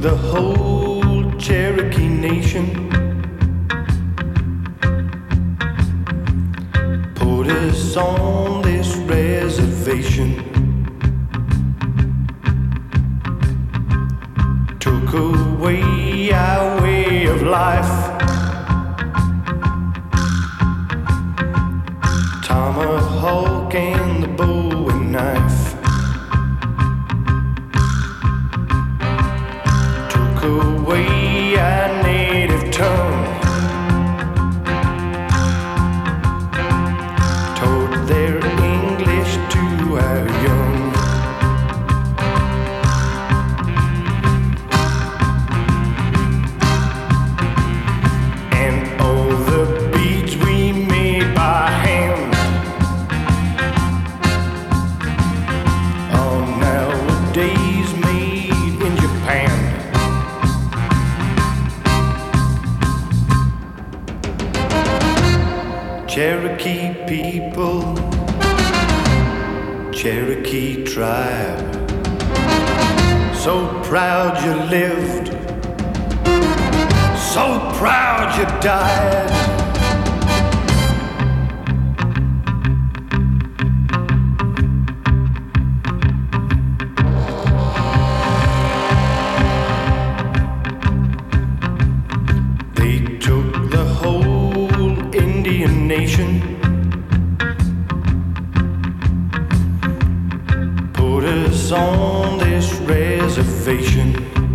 the whole Cherokee Nation, put us on this reservation, took away our way of life, tomahawk and the bow and knife, took away our native tongue, taught their English to our young. And all the beads we made by hand are nowadays made in Japan. Cherokee people, Cherokee tribe, so proud you lived, so proud you died. They took the whole Indian nation, put us on this reservation,